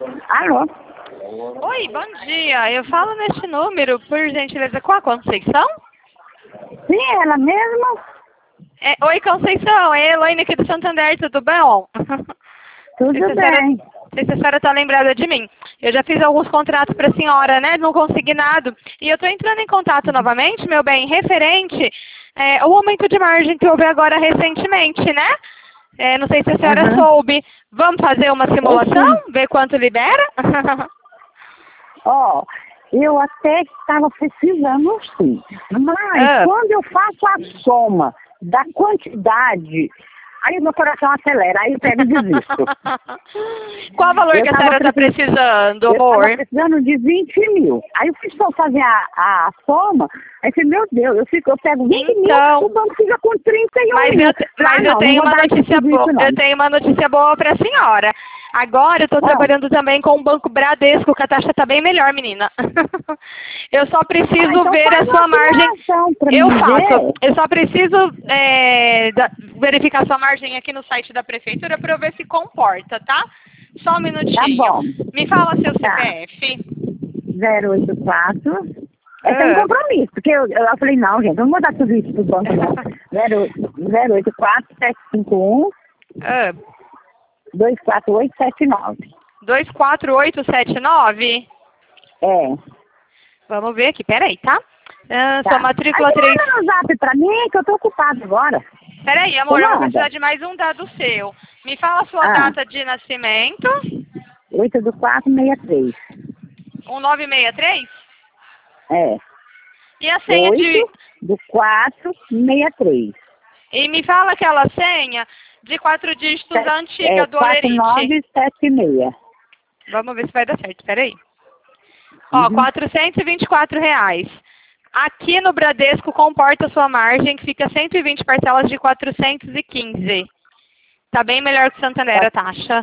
Alô? Oi, bom dia. Eu falo neste número, por gentileza, com a Conceição? Sim, ela mesma? Oi, Conceição. É a Elaine aqui do Santander, tudo bom? Tudo bem. Não sei se a senhora está lembrada de mim. Eu já fiz alguns contratos para a senhora, né? Não consegui nada. E eu estou entrando em contato novamente, meu bem, referente ao aumento de margem que houve agora recentemente, né? Não sei se a senhora soube. Vamos fazer uma simulação? Ver quanto libera? Ó, eu até estava precisando sim. Mas quando eu faço a soma da quantidade, aí meu coração acelera, aí eu pego e desisto. Qual o valor que a senhora está precisando, amor? Eu estava precisando de 20 mil. Aí eu fui só fazer a soma, aí eu falei, meu Deus, eu pego 20 mil, o banco fica com 31 mil. Mas eu tenho uma notícia boa. Eu tenho uma notícia boa para a senhora. Agora eu estou trabalhando também com o Banco Bradesco, que a taxa está bem melhor, menina. Eu só preciso ver a sua margem. Eu só preciso verificar a sua margem aqui no site da prefeitura para eu ver se comporta, tá? Só um minutinho. Tá bom. Me fala seu CPF. 084. É sem compromisso, porque eu falei, não, gente, vamos mandar tudo isso pro banco, não. 084 751 24879. 24879? É. Vamos ver aqui, peraí, tá? Sua matrícula 3... Manda no zap pra mim, que eu tô ocupada agora. Peraí, amor, eu vou precisar de mais um dado seu. Me fala a sua data de nascimento. 8 do 463. 1963? É. E a senha 8 do 463. E me fala aquela senha de 4 dígitos antiga do Olerite. 4976. Vamos ver se vai dar certo, peraí. Ó, R$424. Aqui no Bradesco comporta a sua margem, que fica 120 parcelas de 415. Tá bem melhor que Santander a taxa.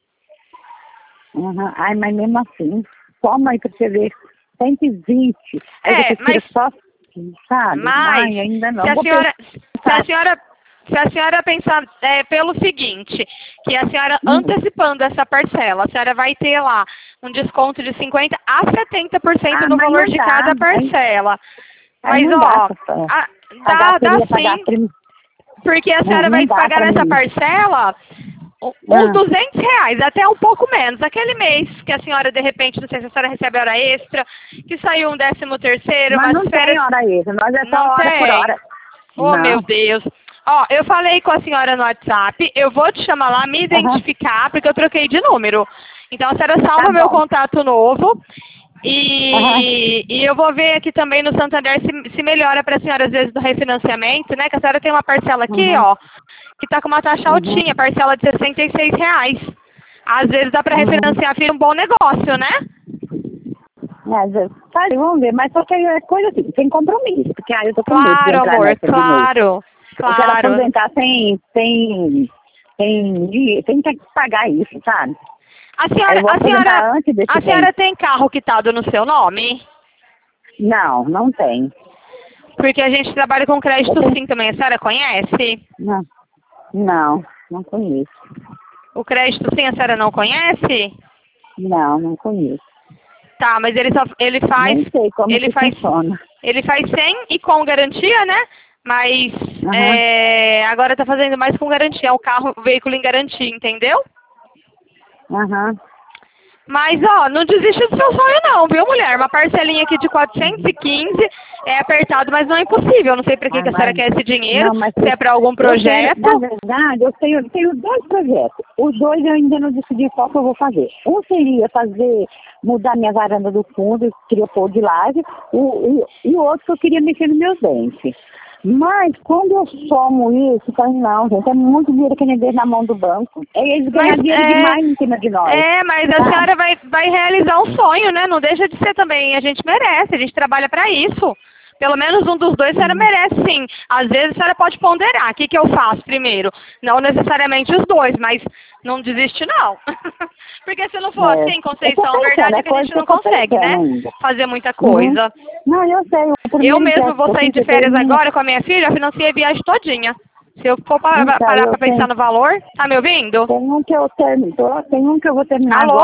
Ai, mas mesmo assim, toma aí pra você ver. 120. Aí mas... só, sabe? Mas, ai, ainda não. Se a senhora pensar pelo seguinte, que a senhora antecipando essa parcela, a senhora vai ter lá um desconto de 50% a 70% no valor de cada parcela. Mas, ó, dá sim, porque a senhora vai pagar nessa parcela uns R$200, até um pouco menos. Aquele mês que a senhora, de repente, não sei se a senhora recebe hora extra, que saiu um 13º, mas não tem hora extra, nós é só hora por hora. Oh, meu Deus. Ó, eu falei com a senhora no WhatsApp, eu vou te chamar lá, me identificar, porque eu troquei de número. Então, a senhora salva meu contato novo e eu vou ver aqui também no Santander se melhora para a senhora, às vezes, do refinanciamento, né? Que a senhora tem uma parcela aqui, ó, que tá com uma taxa altinha, parcela de R$66. Às vezes dá para refinanciar, fica um bom negócio, né? Às vezes, vamos ver, mas só que é coisa assim, sem compromisso, porque aí eu tô com medo de entrar amor, claro. Eu quero aposentar sem ter que pagar isso, sabe? A senhora tem carro quitado no seu nome? Não, não tem. Porque a gente trabalha com crédito sim também. A senhora conhece? Não conheço. O crédito sim a senhora não conhece? Não conheço. Tá, mas ele faz... Nem sei como funciona. Ele faz sem e com garantia, né? Mas agora tá fazendo mais com garantia. É o veículo em garantia, entendeu? Mas, ó, não desiste do seu sonho não, viu, mulher? Uma parcelinha aqui de 415 é apertado, mas não é impossível. Não sei pra que a senhora quer esse dinheiro, se é pra algum projeto. Na verdade, eu tenho 2 projetos. Os 2 eu ainda não decidi qual que eu vou fazer. Um seria mudar minha varanda do fundo, eu queria pôr de laje, e o outro que eu queria mexer nos meus dentes. Mas quando eu somo isso, eu falo, não, gente, é muito dinheiro que nem deixa na mão do banco. Eles ganham dinheiro demais em cima de nós. Mas a senhora vai realizar um sonho, né? Não deixa de ser também. A gente merece, a gente trabalha pra isso. Pelo menos um dos 2 a senhora merece, sim. Às vezes a senhora pode ponderar. O que eu faço primeiro? Não necessariamente os 2, mas não desiste, não. Porque se não for assim, Conceição, a verdade é que a gente não consegue, né? Fazer muita coisa. Não, eu sei. Eu mesmo vou sair de férias agora com a minha filha, eu financiei a viagem todinha. Se eu for parar pra pensar no valor, tá me ouvindo? Tem um que eu vou terminar agora.